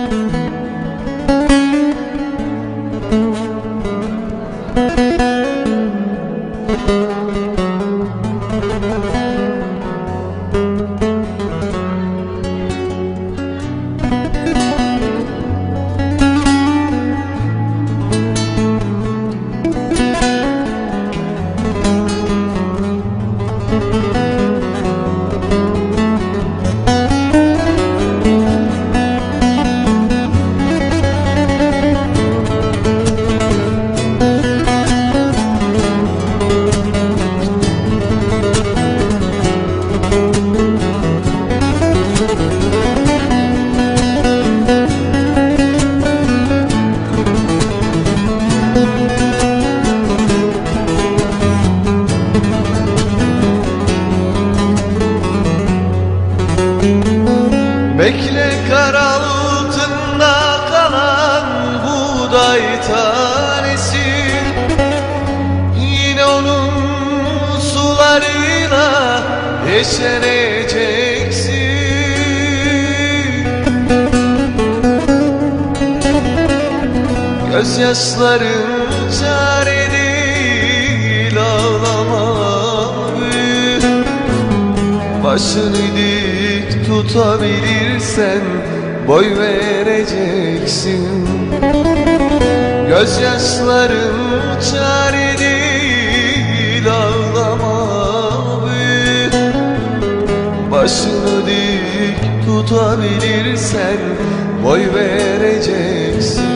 Bekle, kar altında kalan buğday tanesi, yine onun sularıyla yeşereceksin. Gözyaşların çare değil, ağlama. Başını dik tutabilirsen boy vereceksin. Gözyaşların çare değil, ağlama. Başını dik tutabilirsen boy vereceksin.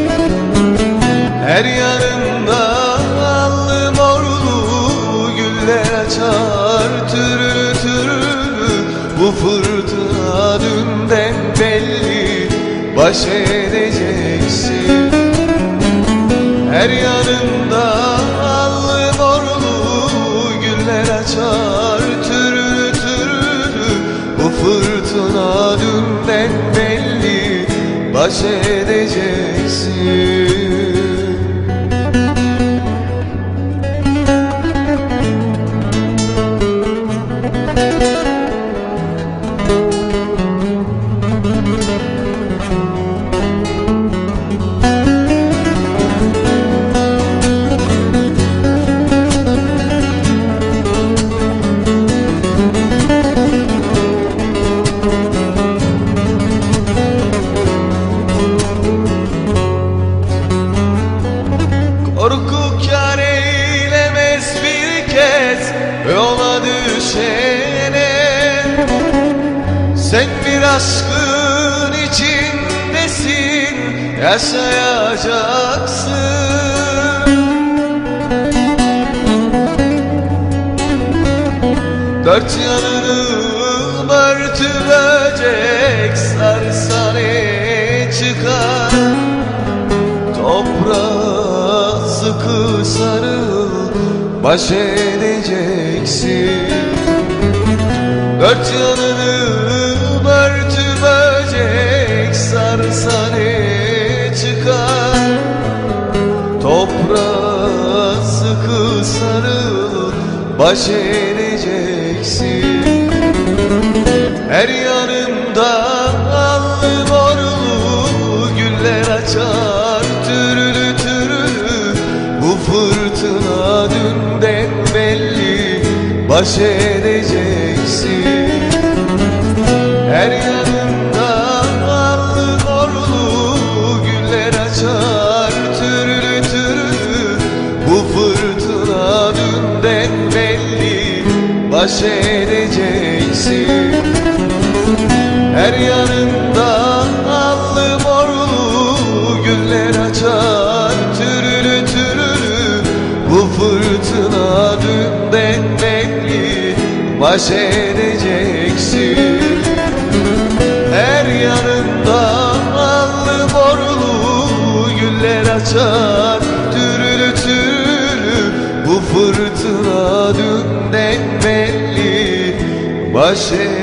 Her yanında allı morlu güller açar, türlü türlü. Bu fırtına dünden belli, baş edeceksin. Her yanında allı morlu güller açar, türlü türlü. Bu fırtına dünden belli, baş edeceksin. Korku kâr eylemez bir kez yola düşene. Sen bir aşkın içindesin, yaşayacaksın. Dört yanını örtü böcek sarsa ne çıkar? Toprağa sıkı sarıl, baş edeceksin. Dört yanını örtü böcek sarsa ne çıkar? Toprağa sıkı sarıl, baş edeceksin. Her yanımda allı morlu güller açar, türlü türlü. Bu fırtına dünden belli, baş edeceksin. Her yanımda allı morlu güller açar, türlü türlü. Bu fırtına dünden belli, baş edeceksin. Her yanımda allı morlu güller açar, türlü türlü. Bu fırtına dünden belli, baş edeceksin. Her yanımda allı morlu güller açar, türlü türlü. Bu fırtına dünden belli, baş edeceksin.